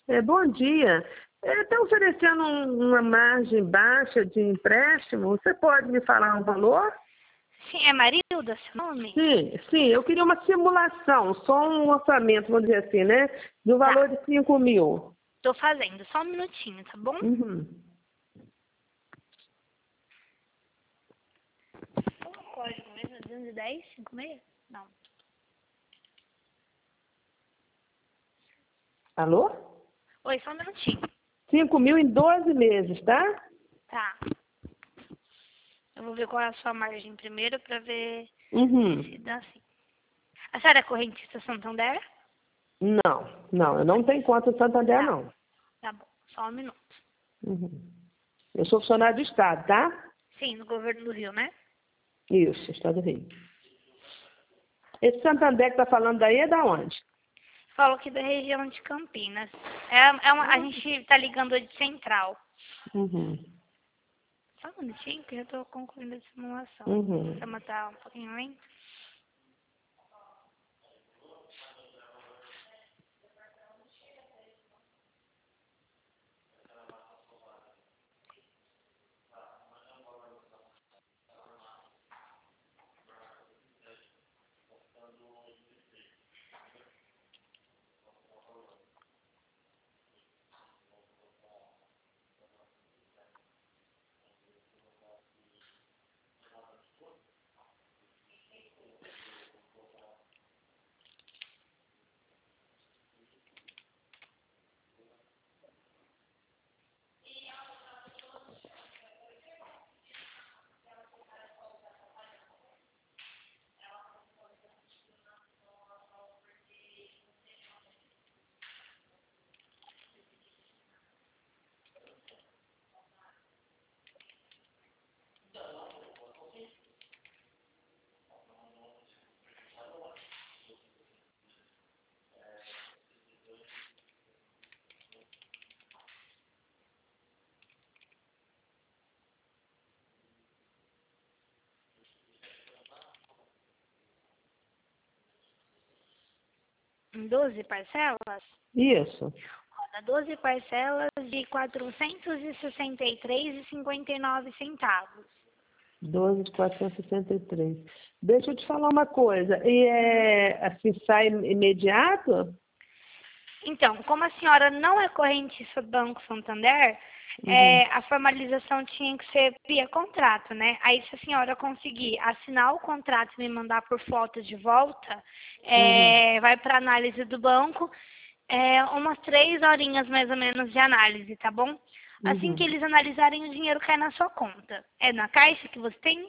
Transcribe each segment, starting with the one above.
Bom dia. Está oferecendo uma margem baixa de empréstimo. Você pode me falar um valor? Sim, é Marilda seu nome? Sim. Eu queria uma simulação, só um orçamento, vamos dizer assim, né? Do valor de 5 mil. Tô fazendo, só um minutinho, tá bom? Uhum. Qual é o código mesmo? 210, 56? Não. Alô? Oi, só um minutinho. 5 mil em 12 meses, tá? Tá. Eu vou ver qual é a sua margem primeiro pra ver Uhum. se dá sim. A senhora é correntista Santander? Não, eu não tenho conta no Santander, Tá. não. Tá bom, só um minuto. Uhum. Eu sou funcionário do Estado, tá? Sim, no governo do Rio, né? Isso, Estado do Rio. Esse Santander que tá falando daí é da onde? Falou aqui da região de Campinas. A gente tá ligando de central. Uhum. Só um minutinho que eu já tô concluindo a simulação. O Uhum. sistema tá um pouquinho lento. Em 12 parcelas? Isso. Olha, 12 parcelas de R$ 463,59. 12 de 463. Deixa eu te falar uma coisa. Assim, sai imediato? Então, como a senhora não é correntista do Banco Santander, Uhum. a formalização tinha que ser via contrato, né? Aí, se a senhora conseguir assinar o contrato e me mandar por foto de volta, Uhum. vai para análise do banco, umas 3 horinhas mais ou menos de análise, tá bom? Assim que Uhum. eles analisarem, o dinheiro cai na sua conta. É na Caixa que você tem?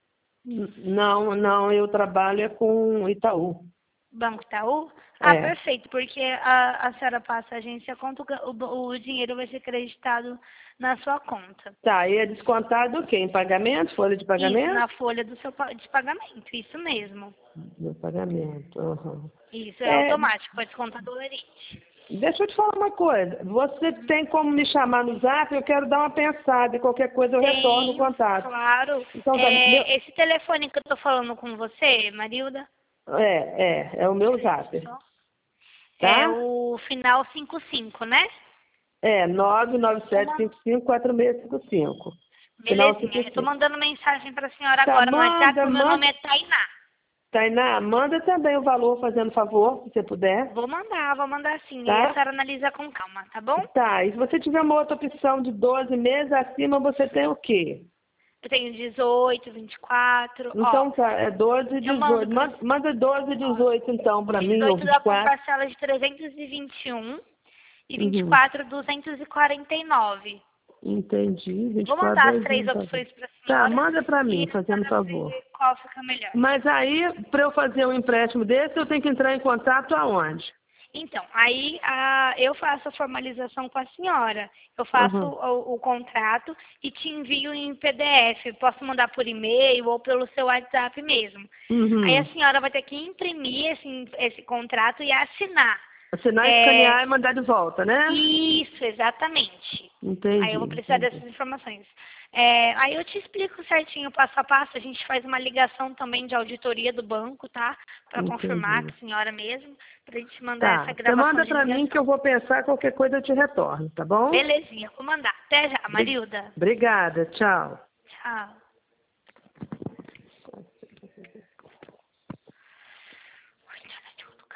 Não, eu trabalho com Itaú. Banco Itaú? Ah, É. perfeito, porque a senhora passa a agência, a conta, o dinheiro vai ser creditado na sua conta. Tá, e é descontado o quê? Em pagamento? Folha de Isso, pagamento? na folha do seu de pagamento, isso mesmo. No pagamento. Uhum. Isso, é É, automático, pode descontar do lerite. deixa eu te falar uma coisa. Você tem como me chamar no Zap? Eu quero dar uma pensada e qualquer coisa eu retorno o Tenho, contato. claro. Então, tá, Esse telefone que eu tô falando com você, Marilda, é o meu peraí, Zap, só. É tá? o final 55, né? Vou mandar. 997554655. Final Belezinha, eu tô 55. mandando mensagem pra senhora Tá, agora no WhatsApp, manda, o meu nome manda. é Tainá. Tainá, manda também o valor, fazendo favor, se você puder, Vou mandar sim. E a tá? senhora analisa com calma, tá bom? Tá, e se você tiver uma outra opção de 12 meses acima, você tem o quê? Eu tenho 18, 24, ó. Então tá, é 12 e Eu mando 18. para Manda 12 e 18 então pra mim, ou 18 dá por 24. parcela de 321 e Uhum. 24, 249. Entendi, Vou 24 mandar as vezes 3 1 tá bom. opções para a Tá, senhora manda pra e mim, a fazendo senhora favor. vê qual fica melhor. Mas aí, para eu fazer um empréstimo desse, eu tenho que entrar em contato aonde? Então, aí eu faço a formalização com a senhora. Eu faço Uhum. o contrato e te envio em PDF. Posso mandar por e-mail ou pelo seu WhatsApp mesmo. Aí a Uhum. senhora vai ter que imprimir esse contrato e assinar. Assinar, É, escanear e mandar de volta, né? isso, exatamente. Aí eu vou Entendi, precisar entendi. dessas informações. Aí eu te explico certinho, passo a passo. A gente faz uma ligação também de auditoria do banco, tá? Para confirmar que a senhora mesmo, para a gente mandar essa Tá, você gravação manda de para mim que eu ligação. vou pensar, qualquer coisa eu te retorno, tá bom? Belezinha, vou mandar. Até já, Marilda. Obrigada, tchau. Tchau.